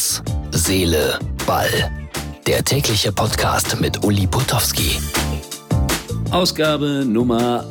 Herz, Seele, Ball. Der tägliche Podcast mit Uli Putowski. Ausgabe Nummer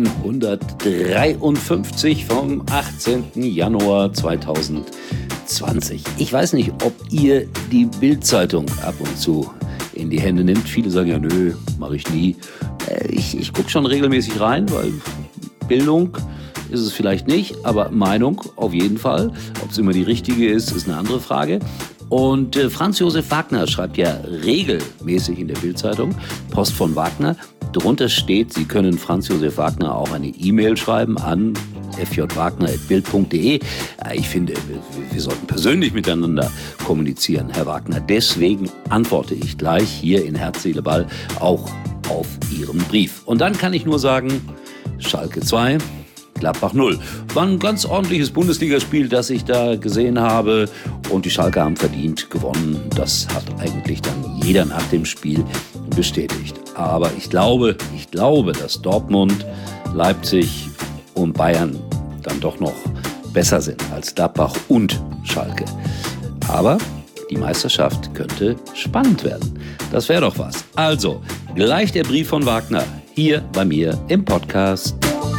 153 vom 18. Januar 2020. Ich weiß nicht, ob ihr die Bild-Zeitung ab und zu in die Hände nimmt. Viele sagen ja, nö, mache ich nie. Ich gucke schon regelmäßig rein, weil Bildung ist es vielleicht nicht, aber Meinung auf jeden Fall. Ob es immer die richtige ist eine andere Frage. Und Franz Josef Wagner schreibt ja regelmäßig in der Bild-Zeitung Post von Wagner. Darunter steht, Sie können Franz Josef Wagner auch eine E-Mail schreiben an fjwagner@bild.de. Ich finde, wir sollten persönlich miteinander kommunizieren, Herr Wagner. Deswegen antworte ich gleich hier in Herz, Seele, Ball auch auf Ihren Brief. Und dann kann ich nur sagen, Schalke 2, Gladbach 0. War ein ganz ordentliches Bundesligaspiel, das ich da gesehen habe. Und die Schalker haben verdient gewonnen. Das hat eigentlich dann jeder nach dem Spiel bestätigt. Aber ich glaube, dass Dortmund, Leipzig und Bayern dann doch noch besser sind als Gladbach und Schalke. Aber die Meisterschaft könnte spannend werden. Das wäre doch was. Also, gleich der Brief von Wagner hier bei mir im Podcast.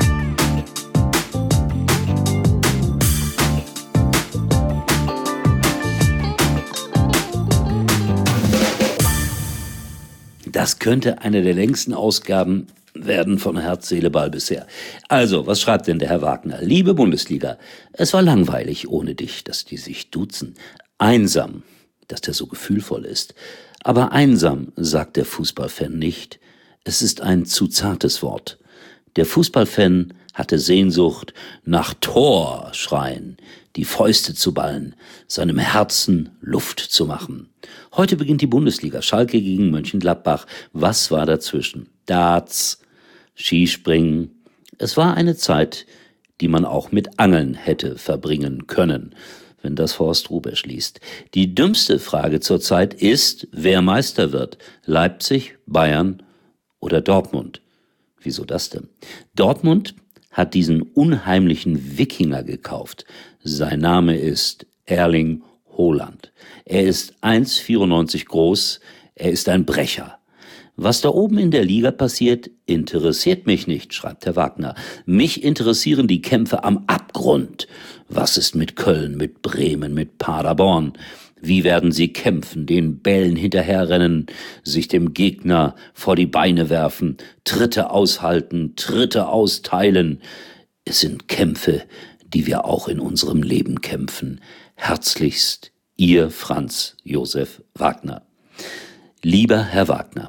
Das könnte eine der längsten Ausgaben werden von Herz, Seele, Ball bisher. Also, was schreibt denn der Herr Wagner? Liebe Bundesliga, es war langweilig ohne dich, dass die sich duzen. Einsam, dass der so gefühlvoll ist. Aber einsam, sagt der Fußballfan nicht. Es ist ein zu zartes Wort. Der Fußballfan hatte Sehnsucht nach Tor schreien, die Fäuste zu ballen, seinem Herzen Luft zu machen. Heute beginnt die Bundesliga. Schalke gegen Mönchengladbach. Was war dazwischen? Darts, Skispringen. Es war eine Zeit, die man auch mit Angeln hätte verbringen können, wenn das Horst Rubesch liest. Die dümmste Frage zurzeit ist, wer Meister wird. Leipzig, Bayern oder Dortmund? Wieso das denn? Dortmund hat diesen unheimlichen Wikinger gekauft. Sein Name ist Erling Haaland. Er ist 1,94 groß, er ist ein Brecher. Was da oben in der Liga passiert, interessiert mich nicht, schreibt Herr Wagner. Mich interessieren die Kämpfe am Abgrund. Was ist mit Köln, mit Bremen, mit Paderborn? Wie werden sie kämpfen, den Bällen hinterherrennen, sich dem Gegner vor die Beine werfen, Tritte aushalten, Tritte austeilen? Es sind Kämpfe, die wir auch in unserem Leben kämpfen. Herzlichst, Ihr Franz Josef Wagner. Lieber Herr Wagner,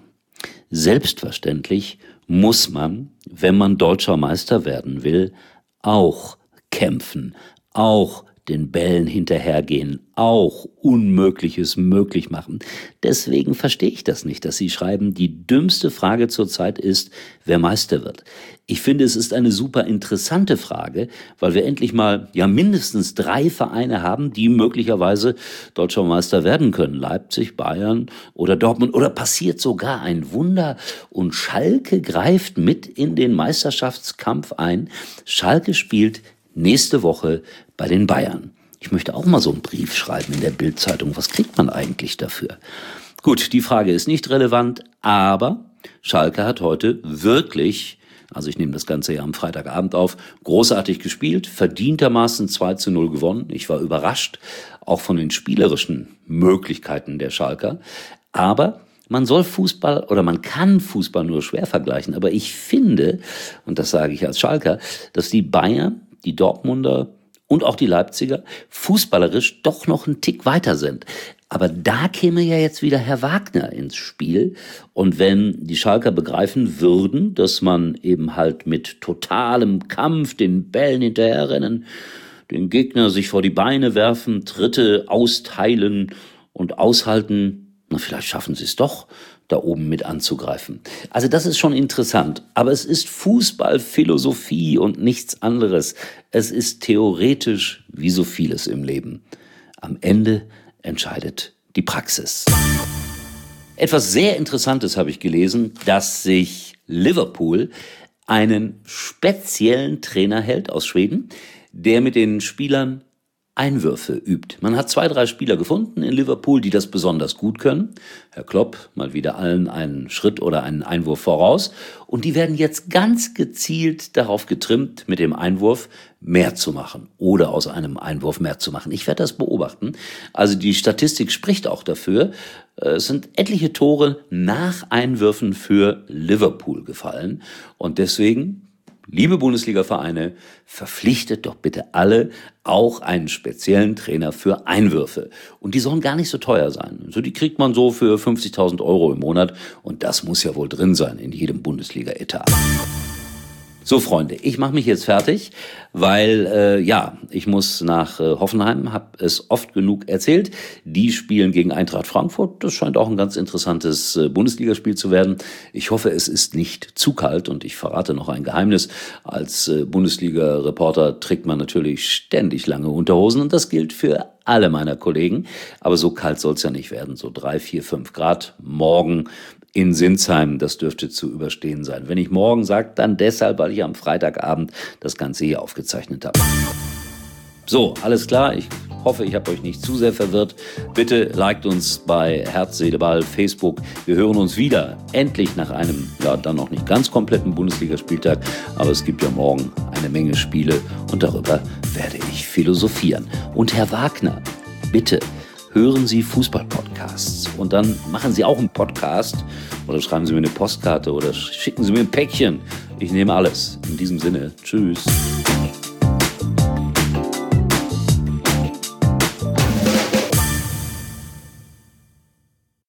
selbstverständlich muss man, wenn man deutscher Meister werden will, auch kämpfen, auch den Bällen hinterhergehen, auch Unmögliches möglich machen. Deswegen verstehe ich das nicht, dass Sie schreiben, die dümmste Frage zurzeit ist, wer Meister wird. Ich finde, es ist eine super interessante Frage, weil wir endlich mal mindestens 3 Vereine haben, die möglicherweise deutscher Meister werden können. Leipzig, Bayern oder Dortmund. Oder passiert sogar ein Wunder und Schalke greift mit in den Meisterschaftskampf ein. Schalke spielt nächste Woche bei den Bayern. Ich möchte auch mal so einen Brief schreiben in der Bild-Zeitung. Was kriegt man eigentlich dafür? Gut, die Frage ist nicht relevant, aber Schalke hat heute wirklich, also ich nehme das Ganze ja am Freitagabend auf, großartig gespielt, verdientermaßen 2:0 gewonnen. Ich war überrascht, auch von den spielerischen Möglichkeiten der Schalker. Aber man kann Fußball nur schwer vergleichen. Aber ich finde, und das sage ich als Schalker, dass die Bayern, die Dortmunder und auch die Leipziger fußballerisch doch noch einen Tick weiter sind. Aber da käme ja jetzt wieder Herr Wagner ins Spiel. Und wenn die Schalker begreifen würden, dass man eben halt mit totalem Kampf, den Bällen hinterherrennen, den Gegner sich vor die Beine werfen, Tritte austeilen und aushalten, vielleicht schaffen sie es doch, da oben mit anzugreifen. Also das ist schon interessant, aber es ist Fußballphilosophie und nichts anderes. Es ist theoretisch wie so vieles im Leben. Am Ende entscheidet die Praxis. Etwas sehr Interessantes habe ich gelesen, dass sich Liverpool einen speziellen Trainer hält aus Schweden, der mit den Spielern Einwürfe übt. Man hat 2, 3 Spieler gefunden in Liverpool, die das besonders gut können. Herr Klopp mal wieder allen einen Schritt oder einen Einwurf voraus. Und die werden jetzt ganz gezielt darauf getrimmt, mit dem Einwurf mehr zu machen oder aus einem Einwurf mehr zu machen. Ich werde das beobachten. Also die Statistik spricht auch dafür. Es sind etliche Tore nach Einwürfen für Liverpool gefallen. Und deswegen, liebe Bundesliga-Vereine, verpflichtet doch bitte alle auch einen speziellen Trainer für Einwürfe. Und die sollen gar nicht so teuer sein. So, die kriegt man so für 50.000 € im Monat. Und das muss ja wohl drin sein in jedem Bundesliga-Etat. So, Freunde, ich mache mich jetzt fertig, weil, ich muss nach Hoffenheim, habe es oft genug erzählt. Die spielen gegen Eintracht Frankfurt. Das scheint auch ein ganz interessantes Bundesligaspiel zu werden. Ich hoffe, es ist nicht zu kalt und ich verrate noch ein Geheimnis. Als Bundesliga-Reporter trägt man natürlich ständig lange Unterhosen und das gilt für alle meiner Kollegen. Aber so kalt soll es ja nicht werden, so 3, 4, 5 Grad morgen in Sinsheim, das dürfte zu überstehen sein. Wenn ich morgen sage, dann deshalb, weil ich am Freitagabend das Ganze hier aufgezeichnet habe. So, alles klar. Ich hoffe, ich habe euch nicht zu sehr verwirrt. Bitte liked uns bei Herz, Seele, Ball, Facebook. Wir hören uns wieder, endlich nach einem, dann noch nicht ganz kompletten Bundesligaspieltag. Aber es gibt ja morgen eine Menge Spiele und darüber werde ich philosophieren. Und Herr Wagner, bitte, hören Sie Fußball-Podcasts und dann machen Sie auch einen Podcast oder schreiben Sie mir eine Postkarte oder schicken Sie mir ein Päckchen. Ich nehme alles. In diesem Sinne, tschüss.